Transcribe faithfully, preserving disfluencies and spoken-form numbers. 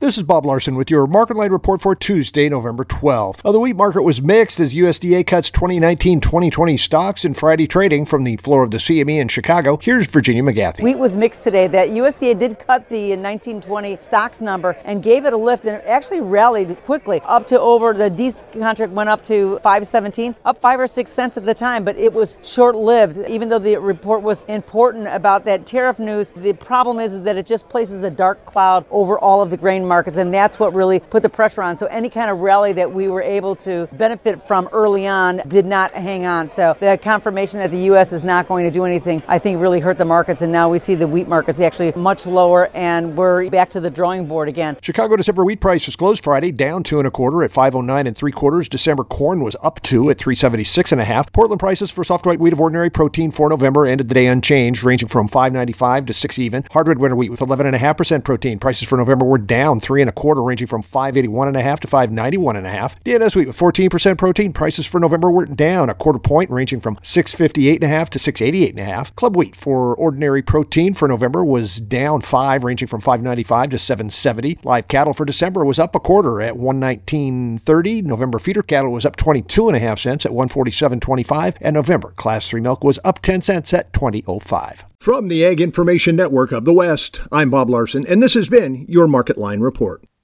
This is Bob Larson with your Market Line report for Tuesday, November twelfth. Now, the wheat market was mixed as U S D A cuts twenty nineteen twenty twenty stocks in Friday trading from the floor of the C M E in Chicago. Here's Virginia McGathy. Wheat was mixed today. That U S D A did cut the nineteen twenty stocks number and gave it a lift, and it actually rallied quickly up to over the D contract went up to five seventeen, up five or six cents at the time, but it was short-lived. Even though the report was important about that tariff news, the problem is that it just places a dark cloud over all of the grain markets, and that's what really put the pressure on. So any kind of rally that we were able to benefit from early on did not hang on. So the confirmation that the U S is not going to do anything, I think, really hurt the markets, and now we see the wheat markets actually much lower, and we're back to the drawing board again. Chicago December wheat prices closed Friday down two and a quarter at five oh nine and three quarters. December corn was up two at three seventy-six and a half. Portland prices for soft white wheat of ordinary protein for November ended the day unchanged, ranging from five ninety-five to six even. Hardwood winter wheat with eleven and a half percent protein prices for November were down three and a quarter, ranging from five eighty-one and a half to five ninety-one and a half. D N S wheat with fourteen percent protein prices for November were down a quarter point, ranging from six fifty-eight and a half to six eighty-eight and a half. Club wheat for ordinary protein for November was down five, ranging from five ninety-five to seven seventy. Live cattle for December was up a quarter at one nineteen thirty. November feeder cattle was up twenty-two and a half cents at one forty-seven twenty-five, and November class three milk was up ten cents at twenty oh five. From the Ag Information Network of the West, I'm Bob Larson, and this has been your Market Line report.